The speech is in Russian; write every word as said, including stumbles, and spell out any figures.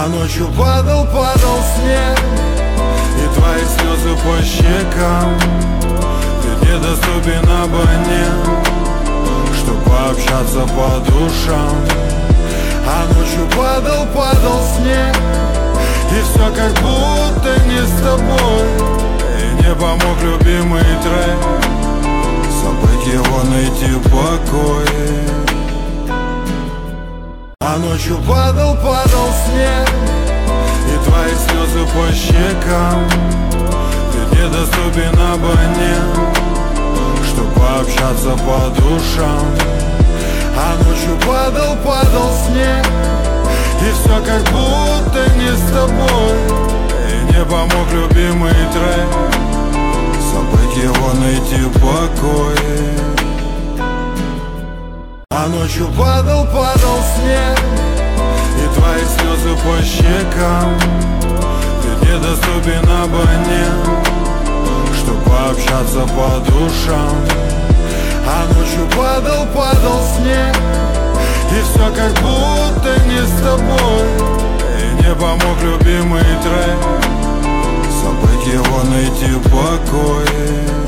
А ночью падал, падал снег, и твои слезы по щекам. Ты недоступен абонент, чтоб пообщаться по душам. А ночью падал, падал снег, и все как будто не с тобой. И не помог любимый трек, забыть его, найти покой. А ночью падал, падал снег, и твои слезы по щекам. Ты недоступен абонент, чтоб пообщаться по душам. А ночью падал, падал снег, и все как будто не с тобой. И не помог любимый трек, забыть его, найти покой. А ночью падал, падал снег, и твои слезы по щекам. Ты недоступен абонент, чтоб пообщаться по душам. А ночью падал, падал снег, и все как будто не с тобой. И не помог любимый трек, забыть его, найти покой.